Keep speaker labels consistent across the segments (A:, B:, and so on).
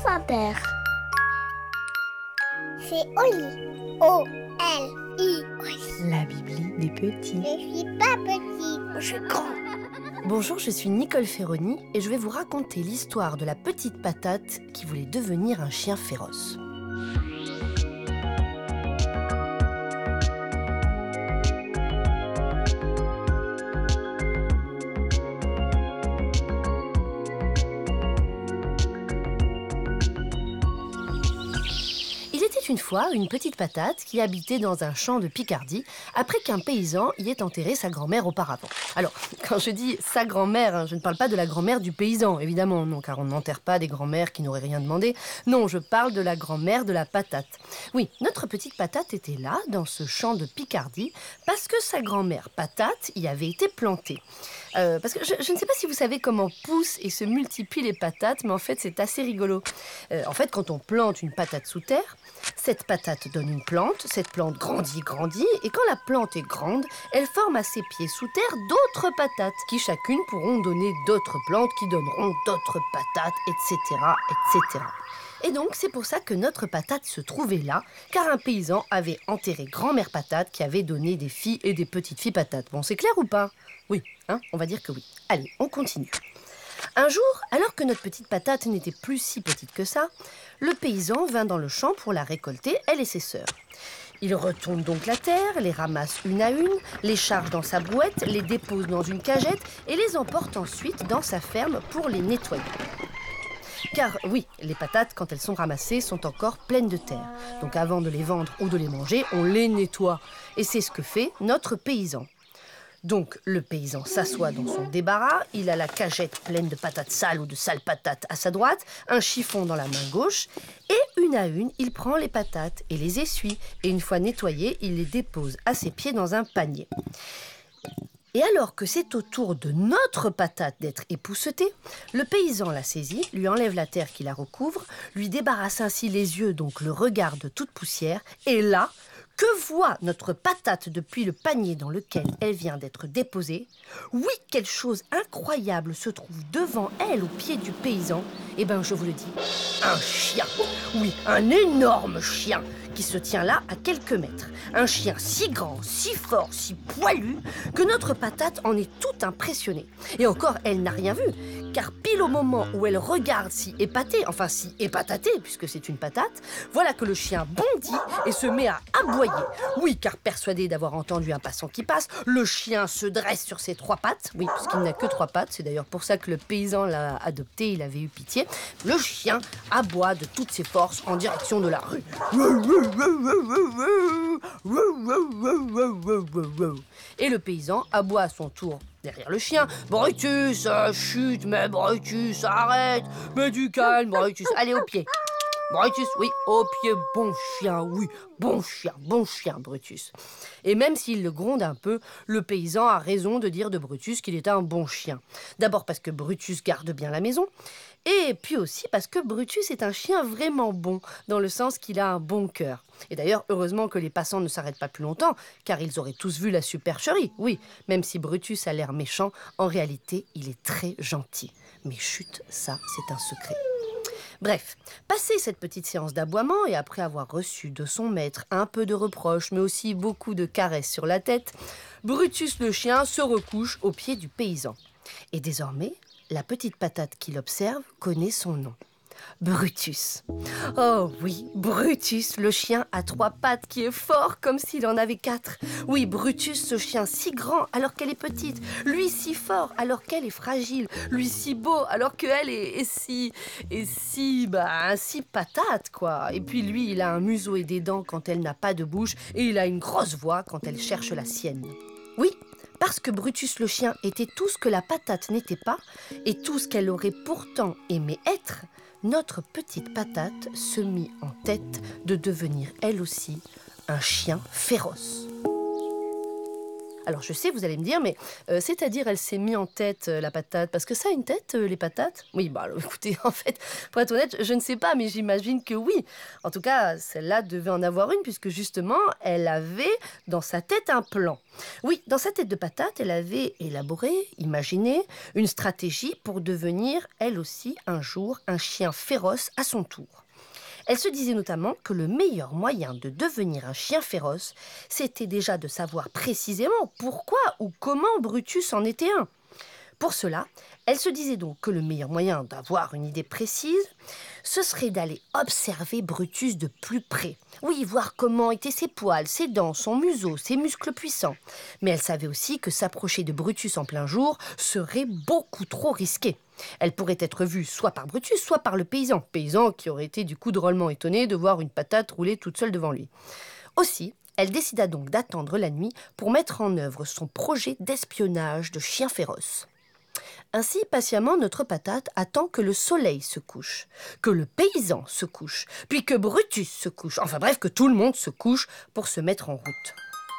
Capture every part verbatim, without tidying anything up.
A: va, père? C'est Oli. O L I.
B: La Bibli des petits.
A: Je suis pas petit, je suis grand.
B: Bonjour, je suis Nicole Ferroni et je vais vous raconter l'histoire de la petite patate qui voulait devenir un chien féroce. Une fois, une petite patate qui habitait dans un champ de Picardie après qu'un paysan y ait enterré sa grand-mère auparavant. Alors, quand je dis sa grand-mère, hein, je ne parle pas de la grand-mère du paysan, évidemment, non, car on n'enterre pas des grand-mères qui n'auraient rien demandé. Non, je parle de la grand-mère de la patate. Oui, notre petite patate était là, dans ce champ de Picardie, parce que sa grand-mère patate y avait été plantée. Euh, parce que je, je ne sais pas si vous savez comment poussent et se multiplient les patates, mais en fait, c'est assez rigolo. Euh, en fait, quand on plante une patate sous terre, cette patate donne une plante, cette plante grandit, grandit, et quand la plante est grande, elle forme à ses pieds sous terre d'autres patates, qui chacune pourront donner d'autres plantes, qui donneront d'autres patates, et cetera, et cetera. Et donc, c'est pour ça que notre patate se trouvait là, car un paysan avait enterré grand-mère patate qui avait donné des filles et des petites filles patates. Bon, c'est clair ou pas? Oui, hein, on va dire que oui. Allez, on continue. Un jour, alors que notre petite patate n'était plus si petite que ça, le paysan vint dans le champ pour la récolter, elle et ses sœurs. Il retourne donc la terre, les ramasse une à une, les charge dans sa brouette, les dépose dans une cagette et les emporte ensuite dans sa ferme pour les nettoyer. Car oui, les patates, quand elles sont ramassées, sont encore pleines de terre. Donc avant de les vendre ou de les manger, on les nettoie. Et c'est ce que fait notre paysan. Donc le paysan s'assoit dans son débarras, il a la cagette pleine de patates sales ou de sales patates à sa droite, un chiffon dans la main gauche, et une à une, il prend les patates et les essuie. Et une fois nettoyées, il les dépose à ses pieds dans un panier. Et alors que c'est au tour de notre patate d'être époussetée, le paysan la saisit, lui enlève la terre qui la recouvre, lui débarrasse ainsi les yeux, donc le regard de toute poussière, et là, que voit notre patate depuis le panier dans lequel elle vient d'être déposée? Oui, quelle chose incroyable se trouve devant elle au pied du paysan. Eh bien, je vous le dis, un chien. Oui, un énorme chien qui se tient là à quelques mètres. Un chien si grand, si fort, si poilu que notre patate en est toute impressionnée. Et encore, elle n'a rien vu, car pile au moment où elle regarde si épatée, enfin si épatatée, puisque c'est une patate, voilà que le chien bondit et se met à aboyer. Oui, car persuadé d'avoir entendu un passant qui passe, le chien se dresse sur ses trois pattes. Oui, puisqu'il n'a que trois pattes, c'est d'ailleurs pour ça que le paysan l'a adopté, il avait eu pitié. Le chien aboie de toutes ses forces en direction de la rue. Et le paysan aboie à son tour derrière le chien. Brutus, euh, chute, mais Brutus, arrête, mets du calme, Brutus, allez au pied. Brutus, oui, au pied, bon chien, oui, bon chien, bon chien, Brutus. Et même s'il le gronde un peu, le paysan a raison de dire de Brutus qu'il est un bon chien. D'abord parce que Brutus garde bien la maison, et puis aussi parce que Brutus est un chien vraiment bon, dans le sens qu'il a un bon cœur. Et d'ailleurs, heureusement que les passants ne s'arrêtent pas plus longtemps, car ils auraient tous vu la supercherie. Oui, même si Brutus a l'air méchant, en réalité, il est très gentil. Mais chut, ça, c'est un secret. Bref, passé cette petite séance d'aboiement et après avoir reçu de son maître un peu de reproches, mais aussi beaucoup de caresses sur la tête, Brutus le chien se recouche au pied du paysan. Et désormais, la petite patate qui l'observe connaît son nom. Brutus. Oh oui, Brutus, le chien à trois pattes qui est fort comme s'il en avait quatre. Oui, Brutus, ce chien si grand alors qu'elle est petite. Lui si fort alors qu'elle est fragile. Lui si beau alors qu'elle est, est si... est si... bah, si patate, quoi. Et puis lui, il a un museau et des dents quand elle n'a pas de bouche. Et il a une grosse voix quand elle cherche la sienne. Oui, parce que Brutus le chien était tout ce que la patate n'était pas et tout ce qu'elle aurait pourtant aimé être, notre petite patate se mit en tête de devenir elle aussi un chien féroce. Alors je sais, vous allez me dire, mais euh, c'est-à-dire elle s'est mis en tête euh, la patate, parce que ça a une tête, euh, les patates? Oui, bah alors, écoutez, en fait, pour être honnête, je ne sais pas, mais j'imagine que oui. En tout cas, celle-là devait en avoir une, puisque justement, elle avait dans sa tête un plan. Oui, dans sa tête de patate, elle avait élaboré, imaginé, une stratégie pour devenir, elle aussi, un jour, un chien féroce à son tour. Elle se disait notamment que le meilleur moyen de devenir un chien féroce, c'était déjà de savoir précisément pourquoi ou comment Brutus en était un. Pour cela, elle se disait donc que le meilleur moyen d'avoir une idée précise, ce serait d'aller observer Brutus de plus près. Oui, voir comment étaient ses poils, ses dents, son museau, ses muscles puissants. Mais elle savait aussi que s'approcher de Brutus en plein jour serait beaucoup trop risqué. Elle pourrait être vue soit par Brutus, soit par le paysan. Paysan qui aurait été du coup drôlement étonné de voir une patate rouler toute seule devant lui. Aussi, elle décida donc d'attendre la nuit pour mettre en œuvre son projet d'espionnage de chien féroce. Ainsi, patiemment, notre patate attend que le soleil se couche, que le paysan se couche, puis que Brutus se couche. Enfin bref, que tout le monde se couche pour se mettre en route.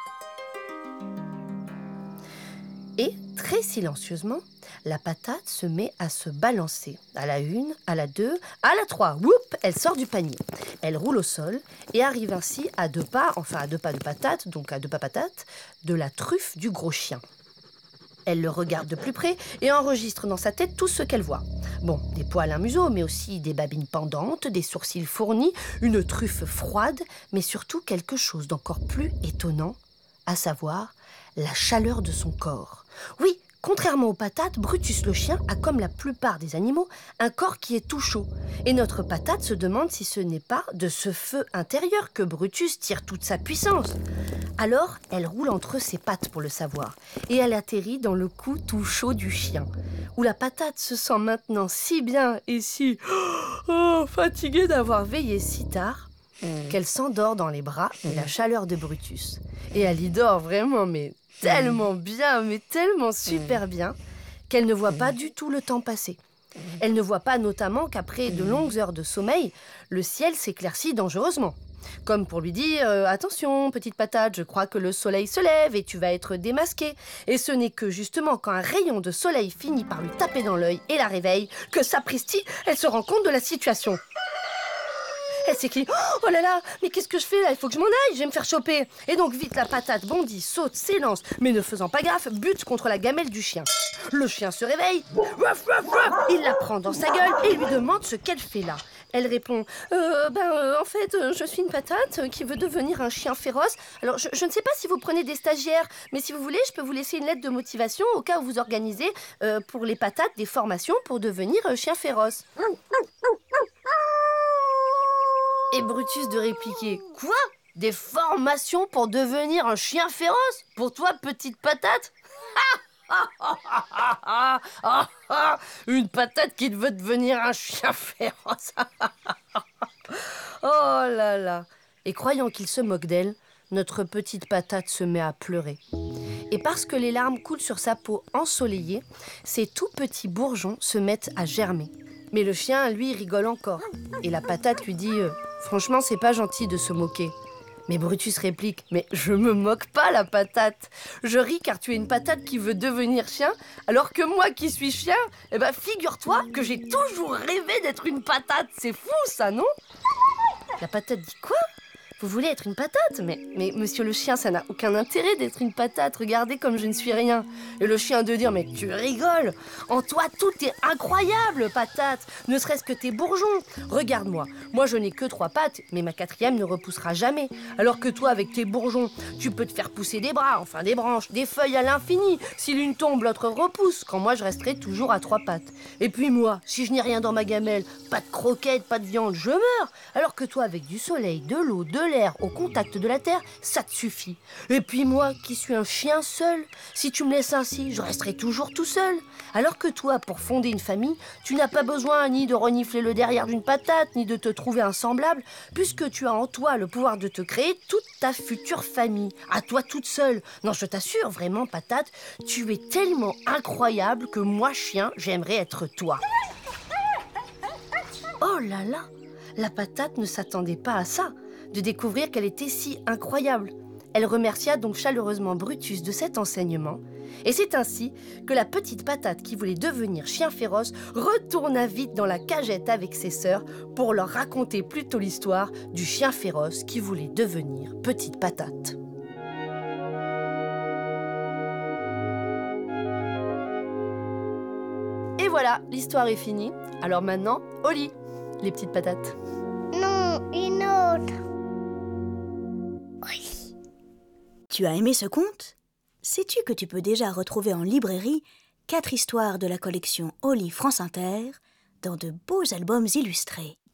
B: Et, très silencieusement, la patate se met à se balancer. À la une, à la deux, à la trois. Whoop, elle sort du panier. Elle roule au sol et arrive ainsi à deux pas, enfin à deux pas de patate, donc à deux pas patate, de la truffe du gros chien. Elle le regarde de plus près et enregistre dans sa tête tout ce qu'elle voit. Bon, des poils à un museau, mais aussi des babines pendantes, des sourcils fournis, une truffe froide, mais surtout quelque chose d'encore plus étonnant, à savoir la chaleur de son corps. Oui, contrairement aux patates, Brutus le chien a, comme la plupart des animaux, un corps qui est tout chaud. Et notre patate se demande si ce n'est pas de ce feu intérieur que Brutus tire toute sa puissance. Alors, elle roule entre ses pattes pour le savoir, et elle atterrit dans le cou tout chaud du chien, où la patate se sent maintenant si bien et si oh, fatiguée d'avoir veillé si tard, qu'elle s'endort dans les bras et la chaleur de Brutus. Et elle y dort vraiment, mais tellement bien, mais tellement super bien, qu'elle ne voit pas du tout le temps passer. Elle ne voit pas notamment qu'après de longues heures de sommeil, le ciel s'éclaircit dangereusement. Comme pour lui dire euh, « Attention, petite patate, je crois que le soleil se lève et tu vas être démasquée. » Et ce n'est que justement quand un rayon de soleil finit par lui taper dans l'œil et la réveille que sapristi, elle se rend compte de la situation. Elle s'écrie « Oh là là, mais qu'est-ce que je fais là? Il faut que je m'en aille, je vais me faire choper !» Et donc vite la patate bondit, saute, s'élance, mais ne faisant pas gaffe, bute contre la gamelle du chien. Le chien se réveille, ruff, ruff, ruff. Il la prend dans sa gueule et lui demande ce qu'elle fait là. Elle répond euh, ben, euh, en fait, euh, je suis une patate euh, qui veut devenir un chien féroce. Alors, je, je ne sais pas si vous prenez des stagiaires, mais si vous voulez, je peux vous laisser une lettre de motivation au cas où vous organisez euh, pour les patates des formations pour devenir euh, chien féroce. Et Brutus de répliquer « Quoi? Des formations pour devenir un chien féroce? Pour toi, petite patate ?» Une patate qui veut devenir un chien féroce. Oh là là. Et croyant qu'il se moque d'elle, notre petite patate se met à pleurer. Et parce que les larmes coulent sur sa peau ensoleillée, ses tout petits bourgeons se mettent à germer. Mais le chien, lui, rigole encore. Et la patate lui dit euh, « Franchement, c'est pas gentil de se moquer. » Mais Brutus réplique « Mais je me moque pas, la patate. Je ris car tu es une patate qui veut devenir chien, alors que moi qui suis chien, eh ben figure-toi que j'ai toujours rêvé d'être une patate. C'est fou ça, non ?» La patate dit « Quoi ? Vous voulez être une patate ? mais, mais monsieur le chien, ça n'a aucun intérêt d'être une patate. Regardez comme je ne suis rien. » Et le chien de dire « Mais tu rigoles. En toi, tout est incroyable, patate. Ne serait-ce que tes bourgeons. Regarde-moi. Moi, je n'ai que trois pattes, mais ma quatrième ne repoussera jamais. Alors que toi, avec tes bourgeons, tu peux te faire pousser des bras, enfin des branches, des feuilles à l'infini. Si l'une tombe, l'autre repousse. Quand moi, je resterai toujours à trois pattes. Et puis moi, si je n'ai rien dans ma gamelle, pas de croquettes, pas de viande, je meurs. Alors que toi, avec du soleil, de l'eau, de l'air, au contact de la terre, ça te suffit. Et puis moi, qui suis un chien seul, si tu me laisses ainsi, je resterai toujours tout seul. Alors que toi, pour fonder une famille, tu n'as pas besoin ni de renifler le derrière d'une patate, ni de te trouver un semblable, puisque tu as en toi le pouvoir de te créer toute ta future famille, à toi toute seule. Non, je t'assure, vraiment, patate, tu es tellement incroyable que moi, chien, j'aimerais être toi. Oh là là, la patate ne s'attendait pas à ça, de découvrir qu'elle était si incroyable. Elle remercia donc chaleureusement Brutus de cet enseignement, et c'est ainsi que la petite patate qui voulait devenir chien féroce retourna vite dans la cagette avec ses sœurs pour leur raconter plutôt l'histoire du chien féroce qui voulait devenir petite patate. Et voilà, l'histoire est finie. Alors maintenant, au lit, les petites patates.
A: Non, une autre. Oui.
C: Tu as aimé ce conte? Sais-tu que tu peux déjà retrouver en librairie quatre histoires de la collection Oli France Inter dans de beaux albums illustrés?